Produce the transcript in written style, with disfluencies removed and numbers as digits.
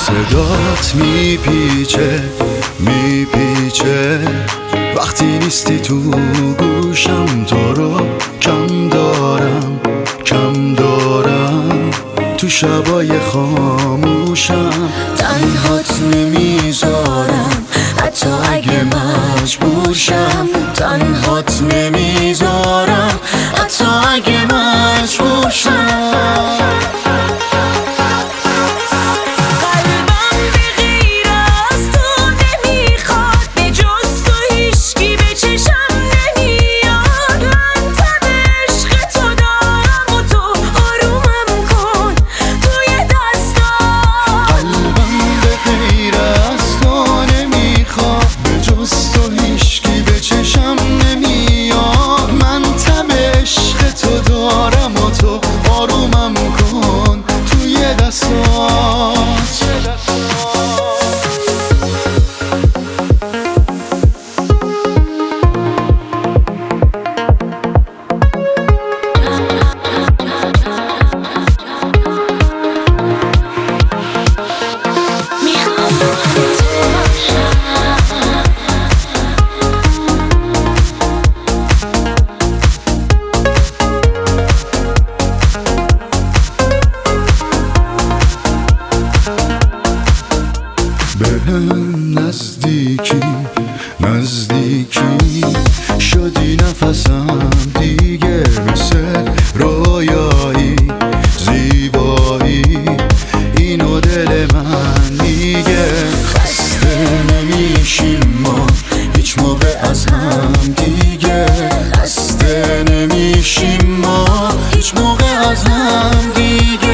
صدات میپیچه وقتی نیستی تو گوشم، تو رو کم دارم تو شبای خاموشم. تنهات نمیذارم حتی اگه مجبور شم، تنهات نمیذارم حتی اگه مجبور شم. بهم نزدیکی شدی نفسم دیگه، مثل رویایی زیبایی اینو دل من میگه. خسته نمیشیم ما هیچ موقع از هم دیگه، خسته نمیشیم ما هیچ موقع از هم دیگه.